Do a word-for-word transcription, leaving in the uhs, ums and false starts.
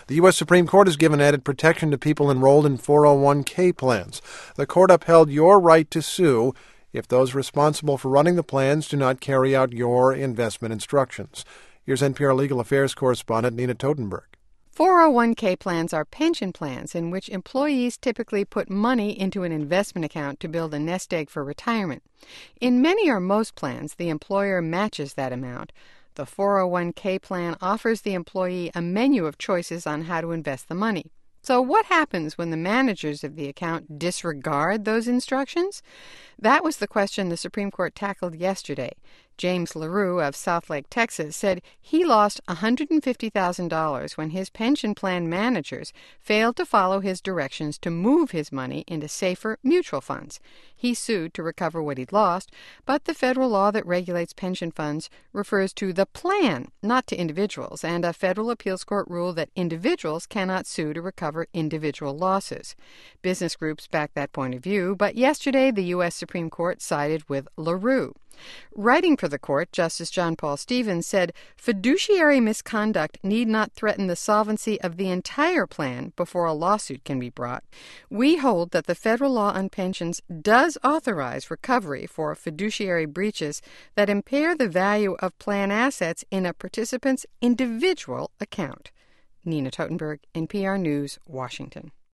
The U S Supreme Court has given added protection to people enrolled in four oh one k plans. The court upheld your right to sue if those responsible for running the plans do not carry out your investment instructions. Here's N P R Legal Affairs correspondent Nina Totenberg. four oh one k plans are pension plans in which employees typically put money into an investment account to build a nest egg for retirement. In many or most plans, the employer matches that amount. The four oh one k plan offers the employee a menu of choices on how to invest the money. So what happens when the managers of the account disregard those instructions? That was the question the Supreme Court tackled yesterday. James LaRue of Southlake, Texas, said he lost one hundred fifty thousand dollars when his pension plan managers failed to follow his directions to move his money into safer mutual funds. He sued to recover what he'd lost, but the federal law that regulates pension funds refers to the plan, not to individuals, and a federal appeals court ruled that individuals cannot sue to recover individual losses. Business groups back that point of view, but yesterday the U S Supreme Court sided with LaRue. Writing for the court, Justice John Paul Stevens said fiduciary misconduct need not threaten the solvency of the entire plan before a lawsuit can be brought. We hold that the federal law on pensions does authorize recovery for fiduciary breaches that impair the value of plan assets in a participant's individual account. Nina Totenberg, N P R News, Washington.